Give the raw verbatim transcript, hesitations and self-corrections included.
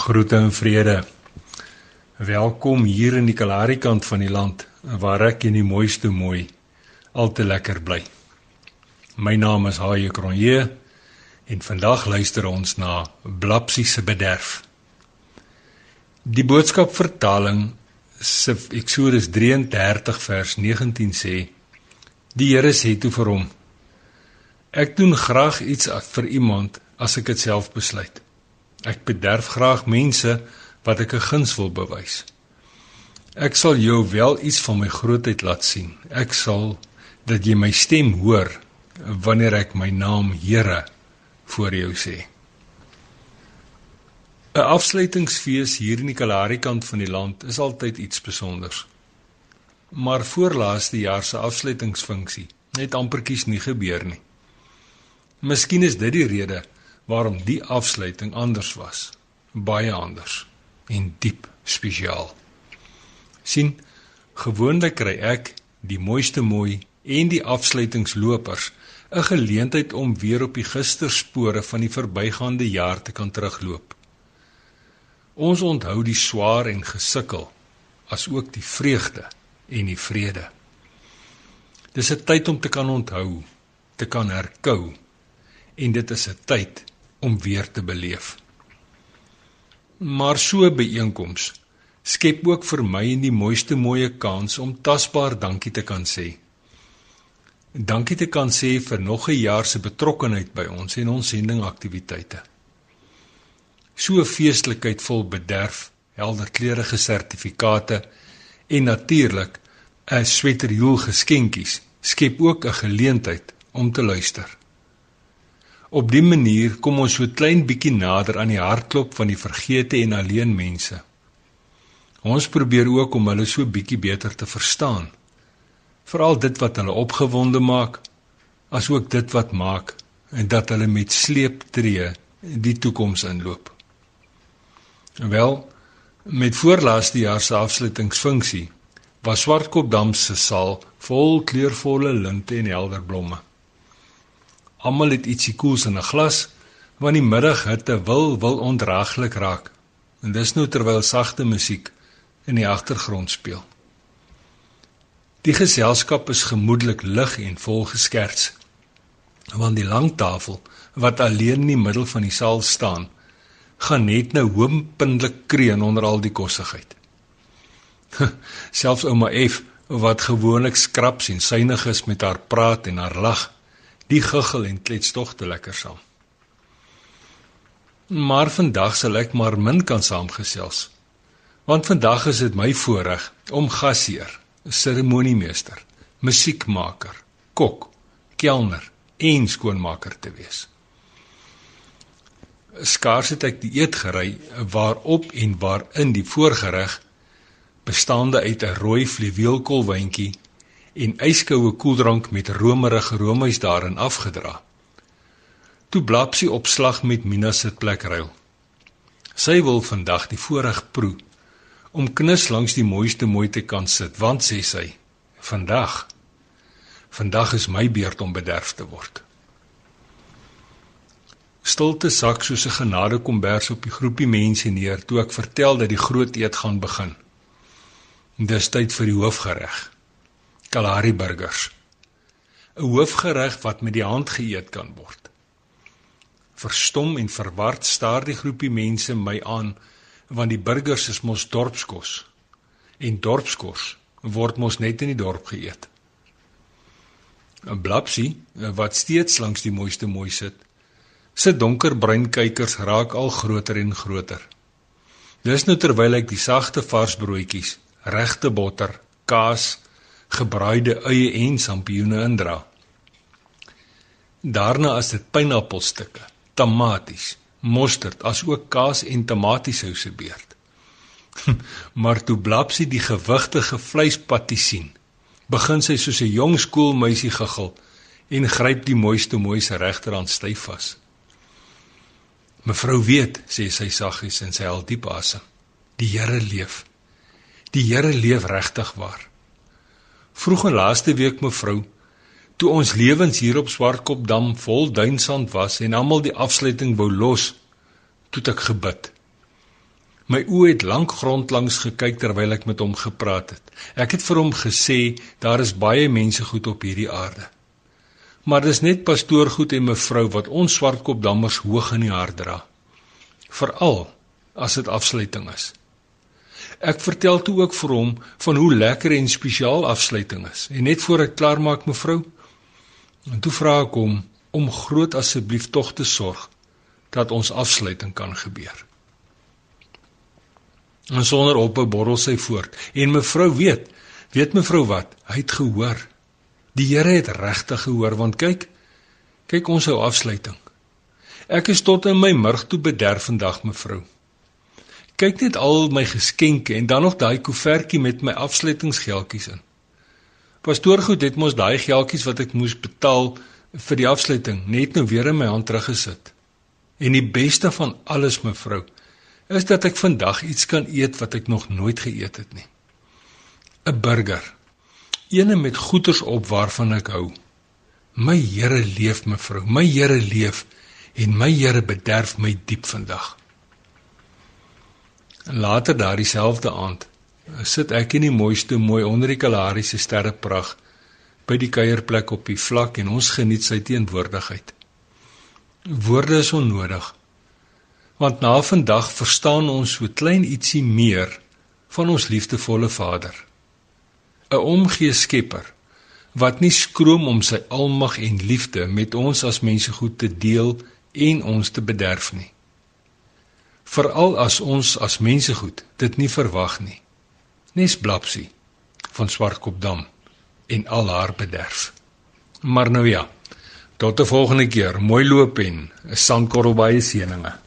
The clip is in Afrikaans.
Groete en vrede. Welkom hier in die Kalahari kant van die land, waar ek in die mooiste mooi al te lekker bly. My naam is H J Cronje en vandag luister ons na Blapsie se bederf. Die boodskap vertaling se Eksodus drie en dertig vers negentien sê, die Here sê toe vir hom, ek doen graag iets vir iemand as ek dit self besluit. Ek bederf graag mense wat ek 'n guns wil bewys. Ek sal jou wel iets van my grootheid laat sien. Ek sal dat jy my stem hoor wanneer ek my naam Here voor jou sê. 'n Afsluitingsfees hier in die Kalahari kant van die land is altyd iets besonders. Maar voorlaaste jaar se afsluitingsfunksie het amperkies nie gebeur nie. Miskien is dit die rede waarom die afsluiting anders was, baie anders en diep spesiaal. Sien, gewoonlik kry ek, die mooiste mooi en die afsluitingslopers 'n geleentheid om weer op die gisterspore van die verbygaande jaar te kan terugloop. Ons onthou die swaar en gesukkel, as ook die vreugde en die vrede. Dis 'n tyd om te kan onthou, te kan herkou, en dit is 'n tyd om weer te beleef. Maar so 'n byeenkoms skep ook vir my en die mooiste mooie kans om tasbaar dankie te kan sê. Dankie te kan sê vir nog 'n jaar se betrokkenheid by ons en ons sendingaktiwiteite. So 'n feestelikheid vol bederf, helderkleurige sertifikate en natuurlik 'n sweterjoel geskenkies skep ook 'n geleentheid om te luister. Op die manier kom ons so klein bietjie nader aan die hartklop van die vergete en alleen mense. Ons probeer ook om hulle so bietjie beter te verstaan. Veral dit wat hulle opgewonde maak, as ook dit wat maak en dat hulle met sleeptree die toekoms inloop. Wel, met voorlaaste jaar se afsluitingsfunksie was Swartkopdam se saal vol kleurvolle linte en helder blomme. Almal het ietsie koels in 'n glas, want die middaghitte wil wil ondraaglik raak. En dis nou terwyl sagte musiek in die agtergrond speel. Die geselskap is gemoedelik lig en vol geskerts, want die lang tafel, wat alleen in die middel van die saal staan, gaan net nou hoompindelik kreun onder al die kossigheid. Selfs ouma F, wat gewoonlik skraps en suinig is met haar praat en haar lag, die giggel en klets tog te lekker saam. Maar vandag sal ek maar min kan saamgesels, want vandag is dit my voorreg om gasheer, seremoniemeester, musiekmaker, kok, kelner en skoonmaker te wees. Skaars het ek die eetgerei waarop en waarin die voorgereg, bestaande uit 'n rooi fluweelkoolwyntjie en yskoue koeldrank met romerige roomys daarin afgedra. Toe Blapsie op slag met Mina se plek ruil. Sy wil vandag die voorreg proe, om knus langs die mooiste mooi te kan sit, want sê sy, vandag, vandag is my beurt om bederf te word. Stilte sak soos 'n genadekombers op die groepie mense neer, toe ek vertel dat die groot eet gaan begin. Dis tyd vir die hoofgereg. Kalahari burgers. 'n Hoofgereg wat met die hand geëet kan word. Verstom en verward staar die groepie mense my aan, want die burgers is mos dorpskos. En dorpskos word mos net in die dorp geëet. 'n Blapsie, wat steeds langs die mooiste mooi sit, sy donkerbruin kykers raak al groter en groter. Dis nou terwyl ek die sagte vars broodjies, regte botter, kaas, gebraaide eie en sampioene indra. Daarna is dit pineappelstukke, tamaties, mosterd, as ook kaas en tamatiesous se beurt. Maar toe Blapsie die gewigtige vleispatty sien, begin sy soos 'n jong skoolmeisie giggel en gryp die mooiste mooi se regterhand styf vas. Mevrou weet, sê sy saggies en sy haal diep asem, die Here leef. Die Here leef regtig waar. Vroeg in laaste week, mevrou, toe ons lewens hier op Swartkopdam vol duinsand was en almal die afsluiting wou los, toe het ek gebid. My oë het lank grondlangs gekyk terwyl ek met hom gepraat het. Ek het vir hom gesê, daar is baie mense goed op hierdie aarde. Maar dis net pastoor goed en mevrou wat ons Swartkopdammers hoog in die hart dra. Veral as dit afsluiting is. Ek vertel toe ook vir hom van hoe lekker en spesiaal afsluiting is. En net voor ek klaar maak, mevrou, en toe vra ek hom om groot asseblief tog te sorg dat ons afsluiting kan gebeur. En sonder ophou borrel sy voort. En mevrou weet, weet mevrou wat, hy het gehoor. Die Here het regtig gehoor, want kyk, kyk ons hou afsluiting. Ek is tot in my murg toe bederf vandag, mevrou. Kyk net al my geskenke en dan nog daai koevertjie met my afsluitingsgeldjies in. Pastoorgoed het mos daai geldjies wat ek moes betaal vir die afsluiting net nou weer in my hand teruggesit. En die beste van alles, mevrou, is dat ek vandag iets kan eet wat ek nog nooit geëet het nie. 'n Burger, ene met goeders op waarvan ek hou. My Here leef, mevrou, my Here leef, en my Here bederf my diep vandag. En later daardie selfde aand, sit ek in die mooiste mooi onder die Kalahari se sterrepragt, by die kuierplek op die vlak, en ons geniet sy teenwoordigheid. Woorde is onnodig, want na vandag verstaan ons so klein ietsie meer van ons liefdevolle Vader. 'n Omgee Skepper, wat nie skroom om sy almag en liefde met ons as mense goed te deel en ons te bederf nie. Veral as ons as mense goed dit nie verwag nie. Nes Blapsie van Swartkopdam en al haar bederf. Maar nou ja, tot 'n volgende keer, mooi loop en 'n sandkorrel baie seëninge.